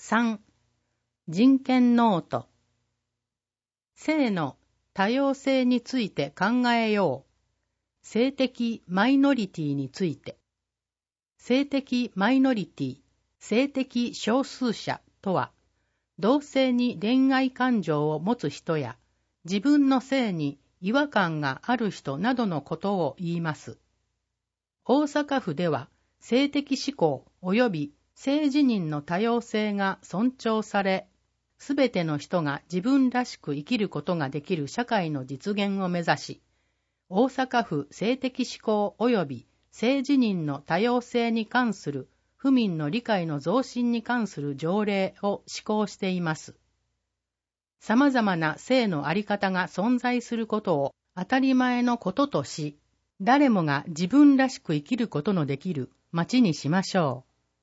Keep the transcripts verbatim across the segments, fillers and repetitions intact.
さん、人権ノート。性の多様性について考えよう。性的マイノリティについて。性的マイノリティ、性的少数者とは、同性に恋愛感情を持つ人や、自分の性に違和感がある人などのことを言います。大阪府では、性的指向及び性自認の多様性が尊重され、すべての人が自分らしく生きることができる社会の実現を目指し、大阪府性的指向及び性自認の多様性に関する府民の理解の増進に関する条例を施行しています。様々な性のあり方が存在することを当たり前のこととし、誰もが自分らしく生きることのできる街にしましょ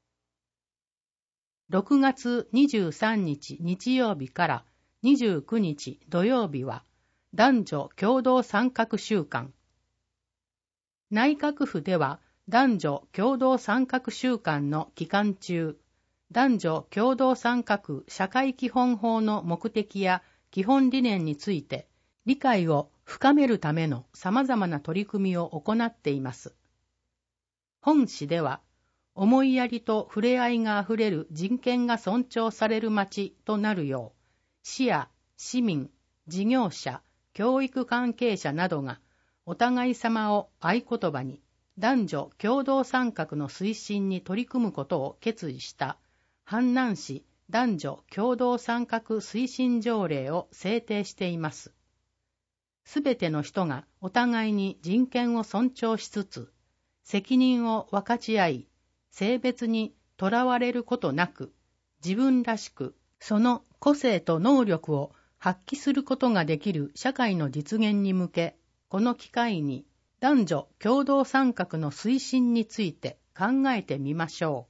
う。ろくがつにじゅうさんにち日曜日からにじゅうくにち土曜日は男女共同参画週間。内閣府では男女共同参画週間の期間中、男女共同参画社会基本法の目的や基本理念について理解を深めるための様々な取り組みを行っています。本誌では、思いやりと触れ合いがあふれる人権が尊重される街となるよう、市や市民、事業者、教育関係者などがお互い様を合言葉に男女共同参画の推進に取り組むことを決意した阪南市男女共同参画推進条例を制定しています。すべての人がお互いに人権を尊重しつつ、責任を分かち合い、性別にとらわれることなく、自分らしくその個性と能力を発揮することができる社会の実現に向け、この機会に男女共同参画の推進について考えてみましょ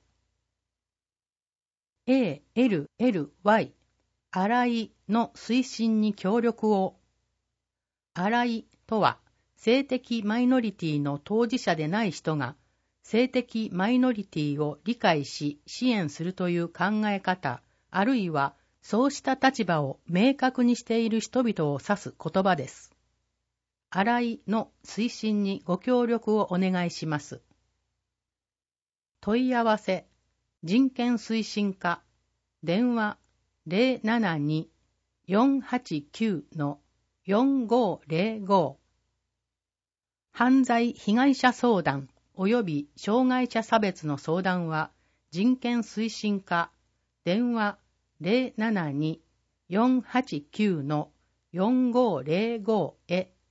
う。エーエルエルワイ、新井の推進に協力を。新井とは、性的マイノリティの当事者でない人が、性的マイノリティを理解し支援するという考え方、あるいはそうした立場を明確にしている人々を指す言葉です。新井の推進にご協力をお願いします。問い合わせ、人権推進課、電話 ゼロななに よんはちきゅう よんごゼロご。犯罪被害者相談及び障害者差別の相談は人権推進課電話 ゼロななに よんはちきゅう よんごゼロご へ